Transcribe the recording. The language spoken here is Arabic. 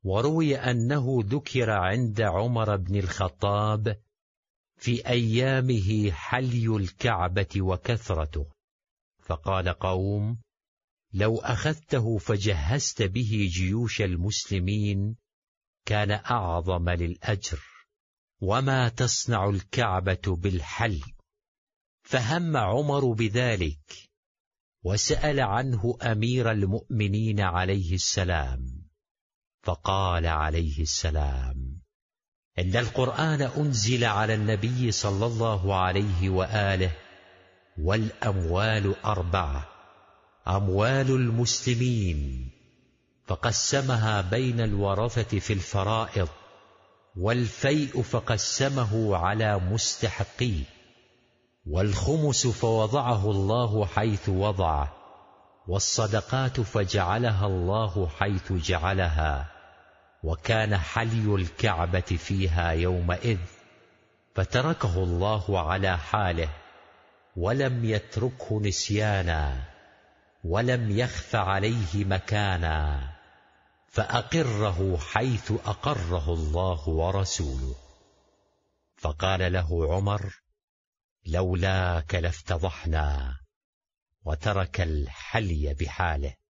وروي أنه ذكر عند عمر بن الخطاب في أيامه حلي الكعبة وكثرته، فقال قوم: لو أخذته فجهزت به جيوش المسلمين كان أعظم للأجر، وما تصنع الكعبة بالحل؟ فهم عمر بذلك وسأل عنه أمير المؤمنين عليه السلام، فقال عليه السلام: إن القرآن أنزل على النبي صلى الله عليه وآله، والأموال 4: أموال المسلمين فقسمها بين الورثة في الفرائض، والفيء فقسمه على مستحقيه، والخمس فوضعه الله حيث وضعه، والصدقات فجعلها الله حيث جعلها، وكان حلي الكعبة فيها يومئذ، فتركه الله على حاله، ولم يتركه نسيانا، ولم يخف عليه مكانا، فأقره حيث أقره الله ورسوله. فقال له عمر: لولاك لافتضحنا، وترك الحلي بحاله.